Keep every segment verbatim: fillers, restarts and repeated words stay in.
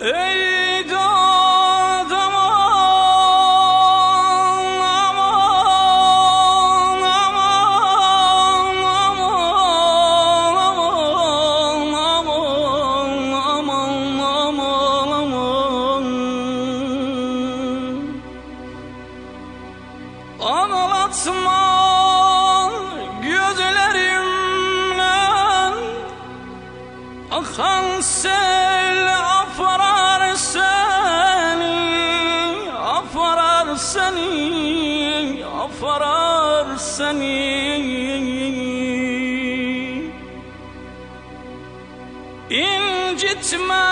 Ey dağ aman, aman, aman, aman, aman, aman, aman. Ağlatma gözlerimle, akan sel aparar seni, aparar seni, aparar seni. İncitme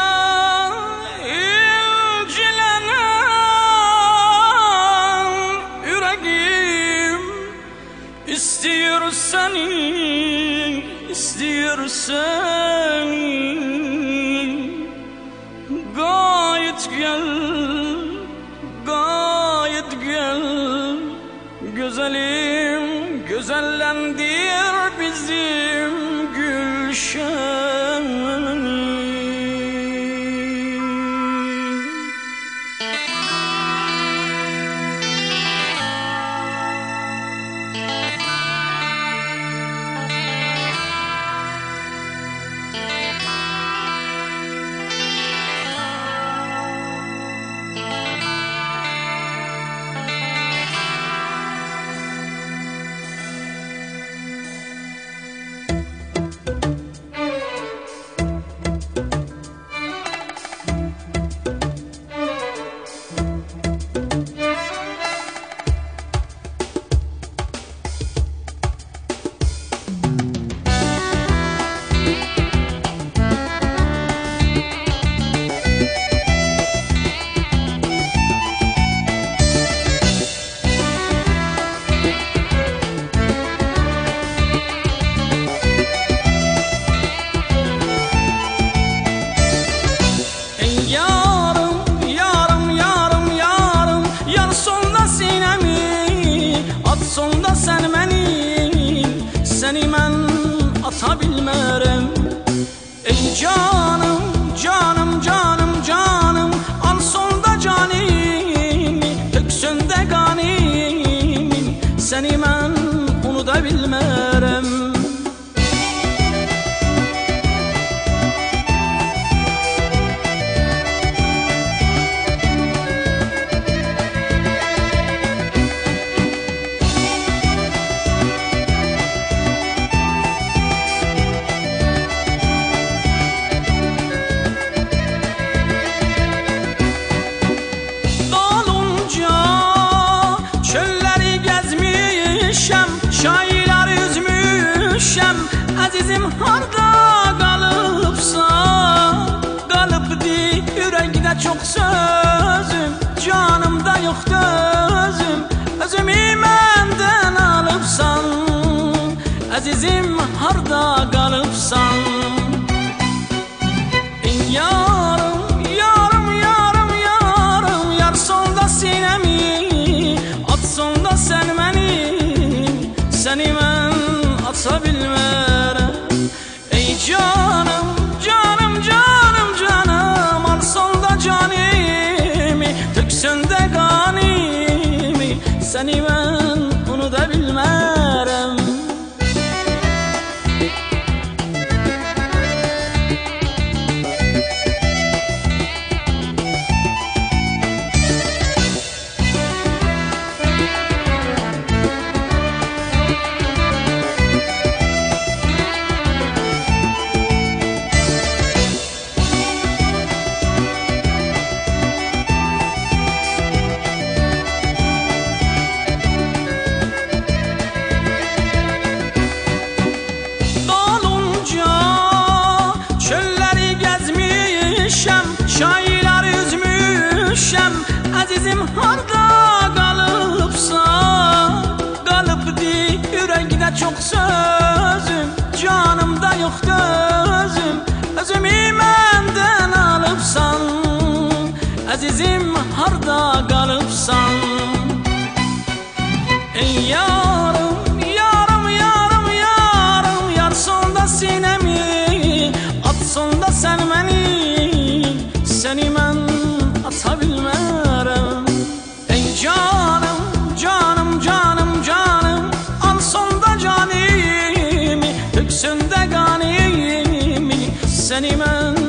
incilenen yüreğim, istiyor seni, istiyor seni. Gayet gel, gayet gel, güzelim, güzellendir bizim gülşeni. Sonda sen məni, səni mən ata bilmərəm. Ey canım, canım, canım, canım, al sonda canimi, töksündə qanimin, səni mən unuda bilmərəm. Şairlər üzmüşəm, əzizim harda qalıbsan? Qalıbdı ürəkdə çox sözüm, canımda yoxdur özüm, özümü məndən alıbsan. Əzizim harda qalıbsan? Yarım, yarım, yarım, yarım, yar sonda sinəmi, at sonda sən məni, səni mən ata bilmərəm. Ey canım, canım, canım, canım, al sonda canimi, töksündə qanimi, səni mən unuda bilmərəm. Şairlər üzmüşəm, əzizim harda qalıbsan? Qalıbdı ürəkdə çox sözüm, canımda yoxdur özüm, özümü məndən alıbsan. Əzizim harda qalıbsan? Ey yarım, yarım, yarım, yarım, yar sonda sinəmi, at sonda sən məni, səni mən seni mən